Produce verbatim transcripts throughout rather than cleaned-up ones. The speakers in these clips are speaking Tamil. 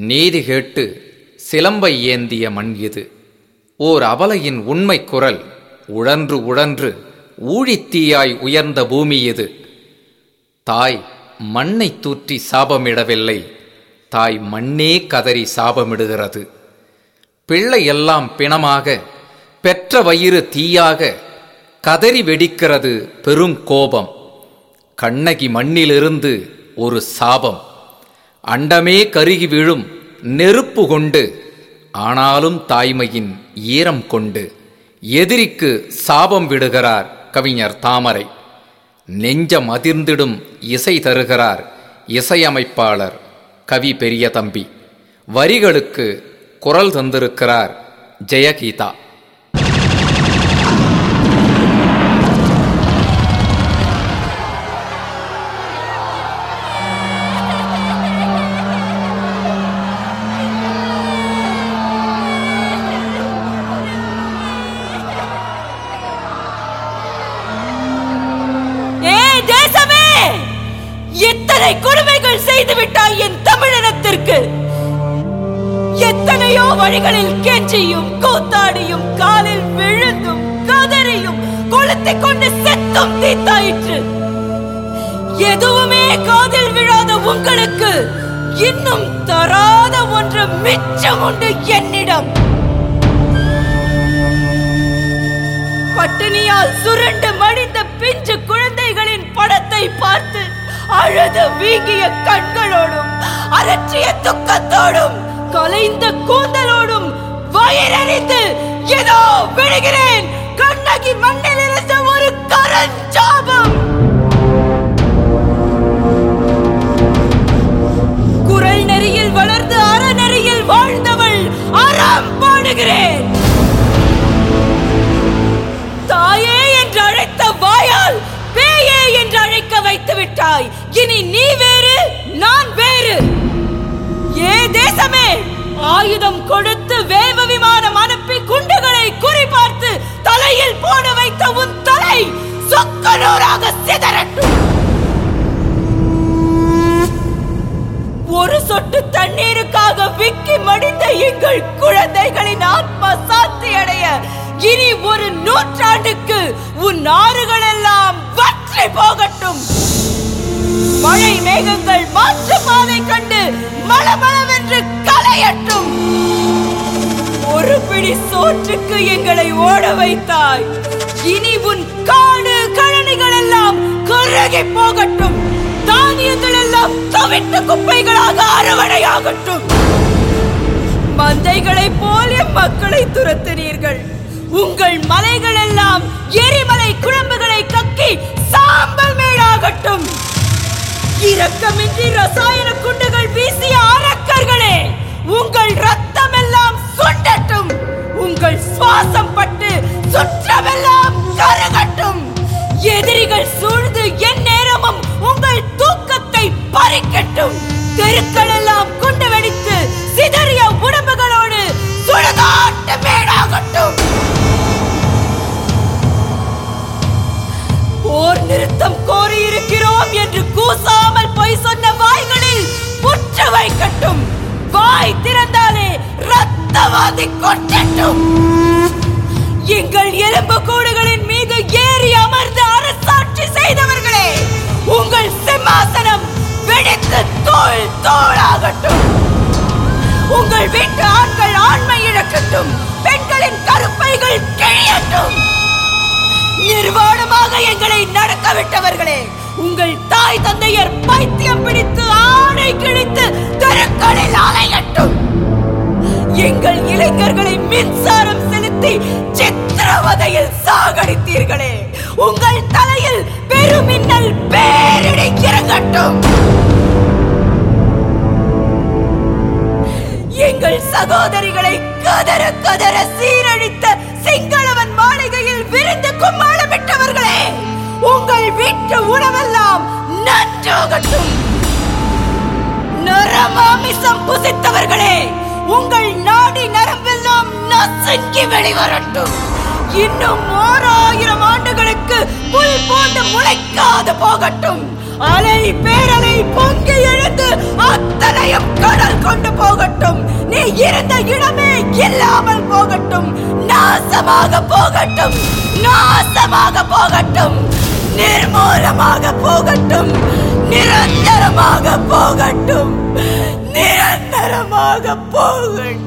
நீதி கேட்டு சிலம்பை ஏந்திய மண் இது. ஓர் அபலையின் உண்மை குரல் உழன்று உழன்று ஊழித்தீயாய் உயர்ந்த பூமி இது. தாய் மண்ணை தூற்றி சாபமிடவில்லை, தாய் மண்ணே கதறி சாபமிடுகிறது. பிள்ளை எல்லாம் பிணமாக, பெற்ற வயிறு தீயாக, கதறி வெடிக்கிறது பெரும் கோபம். கண்ணகி மண்ணிலிருந்து ஒரு சாபம், அண்டமே கருகி விழும் நெருப்பு கொண்டு, ஆனாலும் தாய்மையின் ஈரம் கொண்டு எதிரிக்கு சாபம் விடுகிறார் கவிஞர் தாமரை. நெஞ்சம் அதிர்ந்திடும் இசை தருகிறார் இசையமைப்பாளர் கவி பெரிய தம்பி. வரிகளுக்கு குரல் தந்திருக்கிறார் ஜெயகீதா. எத்தனை கொடுமைகள் செய்துவிட்டாய் என் தமிழினத்திற்கு! எத்தனையோ வழிகளில் கெஞ்சியும் கூத்தாடியும் காலில் விழுந்தும் கதறியும் கொளுத்திக் கொண்டு செத்தும் தீத்தாயிற்று. எதுவுமே காதில் விழாத உங்களுக்கு இன்னும் தராத ஒன்று மிச்சம் உண்டு என்னிடம். பட்டினியால் சுருண்டு மடிந்த பிஞ்சு குழந்தைகளின் படத்தை பார்த்து அழுது வீங்கிய கண்களோடும் அரற்றிய துக்கத்தோடும் கலைந்த கூந்தலோடும் வயிறறிந்து ஏதோ விழுகிறேன் கண்ணகி மண்ணில் இருந்த ஒரு கரஞ்சாபம். குரல் நெறியில் வளர்ந்து அறநெறியில் வாழ்ந்தவள் அறம் பாடுகிறேன். தாயே என்று அழைத்த வாயால் பேயே என்று அழைக்க வைத்து விட்டாய். இனி நீ வேறு, நான் வேறு. ஏ தேசமே, ஆயுதம் கொடுத்து வேவ விமானம் அனுப்பி குண்டுகளை குறிபார்த்து தலையில் போட வைத்த உன் தலை சொக்கனூராக சிதறட்டும். ஒரு சொட்டு தண்ணீருக்காக விக்கி மடிந்த எங்கள் குழந்தைகளின் ஆத்மா சாந்தி அடைய இனி ஒரு நூற்றாண்டுக்கு உன் ஆறுகள் எல்லாம் வற்றி போகட்டும். மழை மேகங்கள் மாற்று பாதை கண்டு மளமளவென்று கலையட்டும். ஒரு பிடி சோற்றுக்கு எங்களை ஓட வைத்தாய். இனி உன் காடு கழனிகள் எல்லாம் கருகி போகட்டும். தானியங்கள் எல்லாம் தவிட்டு குப்பைகளாக அறுவடையாகட்டும். மந்தைகளை போல் எம் மக்களை துரத்தினீர்கள். உங்கள் மலைகள் எல்லாம் எரிமலை குழம்புகளை கக்கி சாம்பல் மேடாகட்டும். இரக்கமின்றி ரசாயன குண்டுகள் வீசிய அரக்கர்களே, உங்கள் ரத்தம் எல்லாம் சுண்டட்டும். உங்கள் சுவாசம் பட்டு சுற்றமெல்லாம் கருகட்டும். எதிரிகள் சூழ்ந்து என் நேரமும் உங்கள் தூக்கத்தை பறிக்கட்டும். தெருக்கள் எல்லாம் குண்டு வெடித்து சிதறிய உடம்புகளோடு சுடுகாட்டு மேடாகட்டும். போர் நிறுத்தம் கோரி இருக்கிறோம் என்று கூசாமல் பொய் சொன்ன வாய்களில் புற்று வைக்கட்டும். வாய் திறந்தாலே ரத்தவாதி கொட்டட்டும். எங்கள் எலும்பு கூடுகளின் மீது ஏறி அமர்ந்து அரசாட்சி செய்தவர்களே, உங்கள் சிம்மாசனம் வெடித்து தோள் தோளாகட்டும். உங்கள் வீட்டு ஆண்கள் ஆண்மை இழக்கட்டும். பெண்களின் கருப்பைகள் கிழியட்டும். நிர்வாணமாக எங்களை நடக்க விட்டவர்களே, உங்கள் தாய் தந்தையர் பைத்தியம் பிடித்து ஆணை கிழித்து தெருக்களில் அலையட்டும். எங்கள் இளைஞர்களை மின்சாரம் செலுத்தி சித்திரவதையில் சாகடித்தீர்களே, உங்கள் தலையில் பெருமின்னல் பேரிடி இறங்கட்டும். எங்கள் சகோதரிகளை கதற கதற சீரழித்த சிங்களவன் மாளிகையில் விருந்து கும்மாளமிட்டவர்களே, உங்கள் வீட்டு உணவெல்லாம் நன்றாகட்டும். நரமாமிசம் புசித்தவர்களே, உங்கள் நாடி நரம்பெல்லாம் நசுங்கி வெளிவரட்டும். இன்னும் ஓராயிரம் ஆண்டுகளுக்கு புல் போட்டு முளைக்காது போகட்டும். அலை பேரலை பொங்கி எழுந்து அத்தனையும் கடல் கொண்டு போகட்டும். இந்த இடமே இல்லாமல் போகட்டும், நாசமாக போகட்டும், நாசமாக போகட்டும், நிர்மூலமாக போகட்டும், நிரந்தரமாக போகட்டும், நிரந்தரமாக போகட்டும்.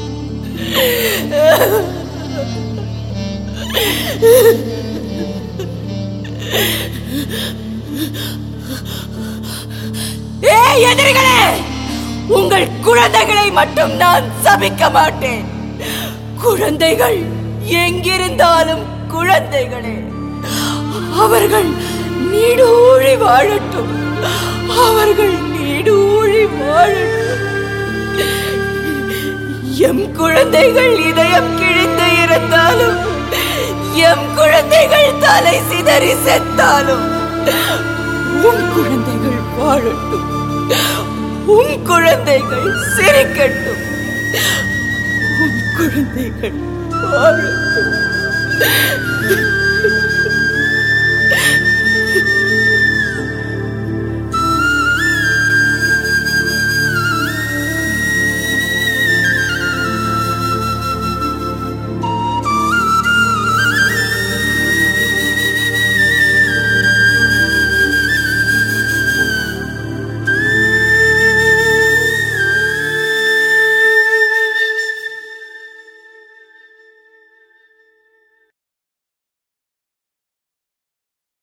ஏய் எதிரிகளே, உங்கள் குழந்தைகளை மட்டும் நான் சபிக்க மாட்டேன். குழந்தைகள் எங்கிருந்தாலும் குழந்தைகளே, அவர்கள் நீடூழி வாழட்டும், அவர்கள் நீடூழி வாழட்டும். எம் குழந்தைகள் இதயம் கிழிந்து இருந்தாலும், எம் குழந்தைகள் தலை சிதறி செத்தாலும், உன் குழந்தைகள் வாழட்டும், உன் குழந்தைகள் சிரிக்கட்டும், உன் குழந்தைகள் வாழட்டும்.